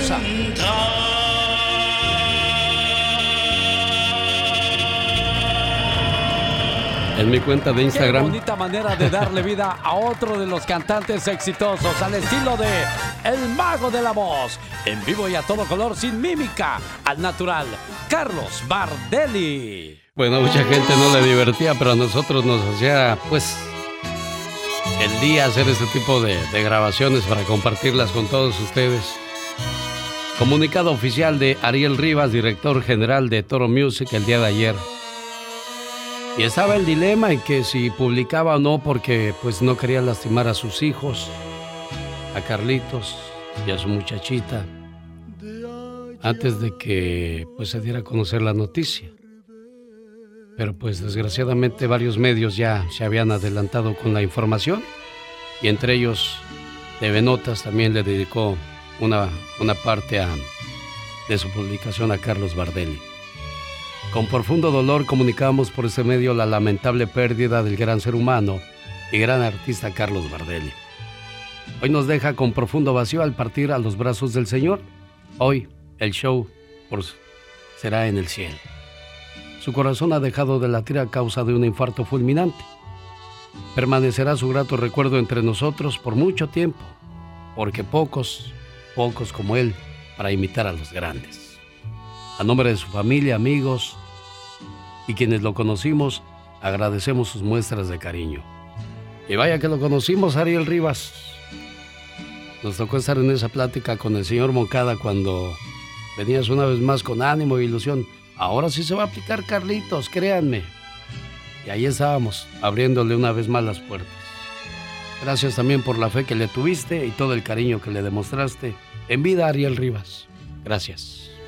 hermosa. En mi cuenta de Instagram. Qué bonita manera de darle vida a otro de los cantantes exitosos al estilo de El Mago de la Voz. En vivo y a todo color, sin mímica, al natural, Carlos Bardelli. Bueno, mucha gente no le divertía, pero a nosotros nos hacía, pues, el día hacer este tipo de grabaciones para compartirlas con todos ustedes. Comunicado oficial de Ariel Rivas, director general de Toro Music, el día de ayer. Y estaba el dilema en que si publicaba o no, porque pues no quería lastimar a sus hijos, a Carlitos y a su muchachita, antes de que pues se diera a conocer la noticia. Pero pues desgraciadamente varios medios ya se habían adelantado con la información, y entre ellos TV Notas también le dedicó una parte de su publicación a Carlos Bardelli. Con profundo dolor comunicamos por este medio la lamentable pérdida del gran ser humano y gran artista Carlos Bardelli. Hoy nos deja con profundo vacío al partir a los brazos del Señor. Hoy el show será en el cielo. Su corazón ha dejado de latir a causa de un infarto fulminante. Permanecerá su grato recuerdo entre nosotros por mucho tiempo, porque pocos como él para imitar a los grandes. A nombre de su familia, amigos y quienes lo conocimos, agradecemos sus muestras de cariño. Y vaya que lo conocimos, Ariel Rivas. Nos tocó estar en esa plática con el señor Moncada cuando venías una vez más con ánimo e ilusión. Ahora sí se va a aplicar, Carlitos, créanme. Y ahí estábamos, abriéndole una vez más las puertas. Gracias también por la fe que le tuviste y todo el cariño que le demostraste en vida, Ariel Rivas. Gracias.